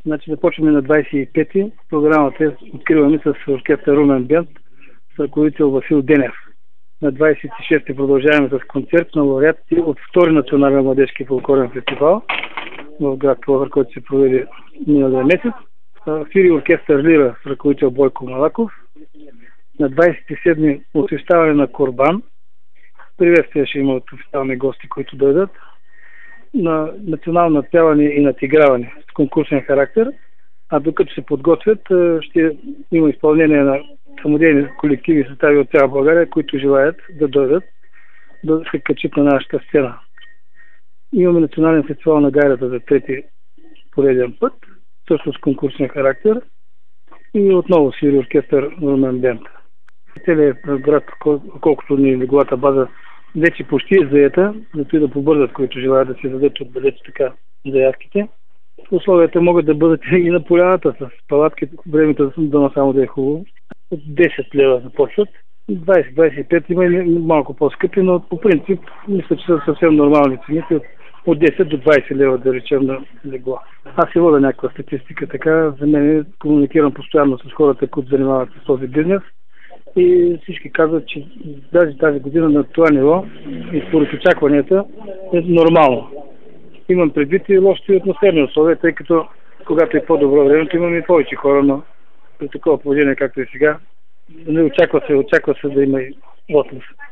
Значи започваме на 25-ти. Програмата откриваме с оркестър Румен Бенд с ръководител Васил Денев. На 26-ти продължаваме с концерт на лауреатите от втори национален младежки фолклорен фестивал в град Пловдив, който се проведе миналия месец. Фири оркестър Лира с ръководител Бойко Малаков. На 27-ми освещаване на Корбан. Приветствие ще има от официални гости, които дойдат. На национално надпяване и надиграване с конкурсен характер, а докато се подготвят, ще има изпълнение на самодейни колективи и състави от цяла България, които желаят да дойдат, да се качат на нашата сцена. Имаме национален фестивал на гайрата за трети пореден път, също с конкурсен характер и отново свири оркестър Румен Бенд. Целият град, колкото ни леглата база, вече почти е заета, зато и да побързат, които желаят да се дадат отбележат така заявките. Условията могат да бъдат и на поляната с палатки, времето да само да е хубаво. От 10 лева започват. 20-25 има и малко по-скъпи, но по принцип мисля, че са съвсем нормални цените. От 10 до 20 лева, да речем, на легло. Аз си вода някаква статистика така. За мен комуникирам постоянно с хората, които занимават с този бизнес. И всички казват, че даже тази година на това ниво и според очакванията е нормално. Имам предвид и лошите атмосферни условия, тъй като когато е по-добро времето, имаме и повече хора, но при такова положение, както е сега, не очаква се да има и отлив.